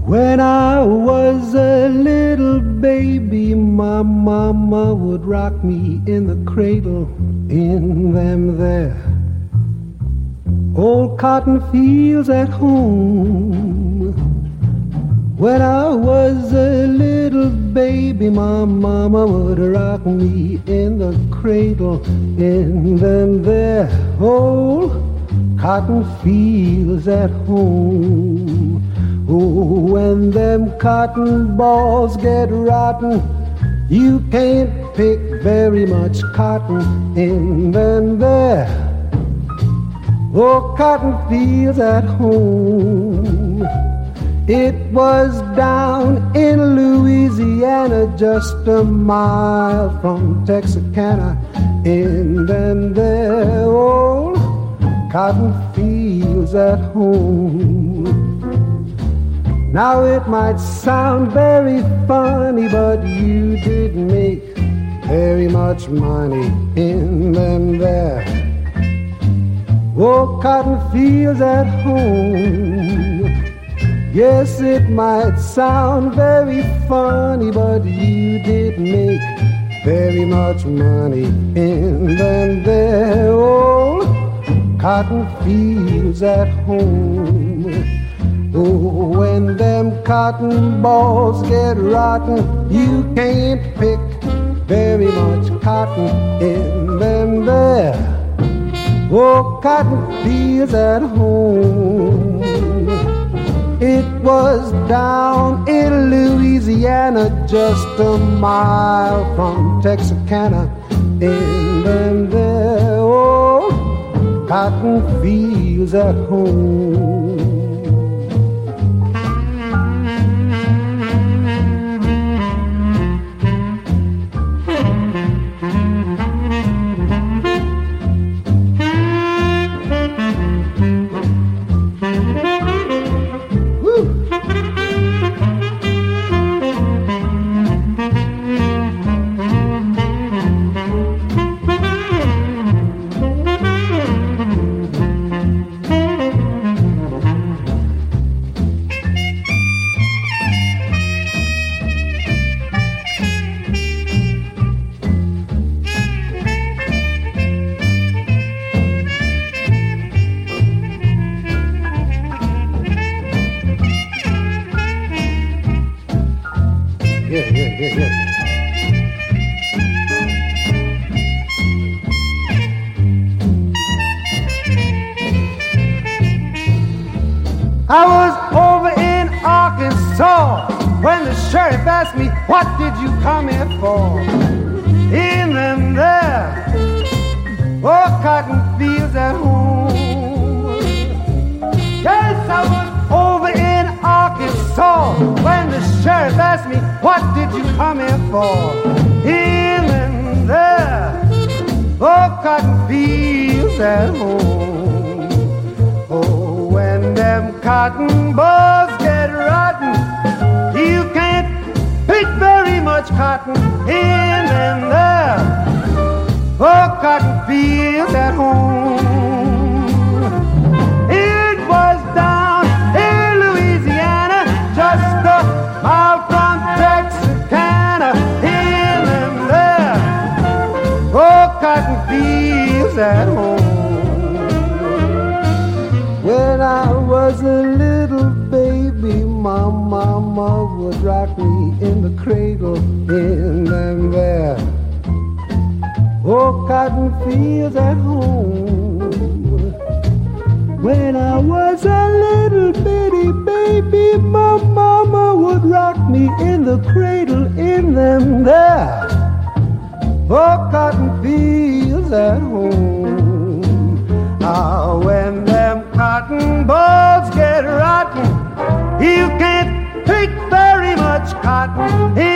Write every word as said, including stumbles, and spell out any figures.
When I was a little baby, my mama would rock me in the cradle in them there old cotton fields at home. When I was a little baby, my mama would rock me in the cradle in them there old cotton fields at home. Oh, when them cotton balls get rotten, you can't pick very much cotton in them there oh, cotton fields at home. It was down in Louisiana, just a mile from Texarkana, in them there old cotton fields at home. Now it might sound very funny, but you didn't make very much money in them there oh, cotton fields at home. Yes, it might sound very funny, but you didn't make very much money in them there old cotton fields at home. Oh, when them cotton balls get rotten, you can't pick very much cotton in them there oh, cotton fields at home. It was down in Louisiana, just a mile from Texarkana, in them there old cotton fields at home. I was over in Arkansas when the sheriff asked me, what did you come here for? In them there, oh, cotton fields at home. Yes, I was over in Arkansas when the sheriff asked me, what did you come here for? In them there, oh, cotton fields at home. When them cotton balls get rotten, you can't pick very much cotton in them there oh, cotton fields at home. It was down in Louisiana, just a mile from Texarkana, in them there oh, cotton fields at home. When I was a little baby, my mama would rock me in the cradle in them there oh, cotton fields at home. When I was a little bitty baby, my mama would rock me in the cradle in them there oh, cotton fields at home. Ah, when them cotton balls get rotten, you can't pick very much cotton.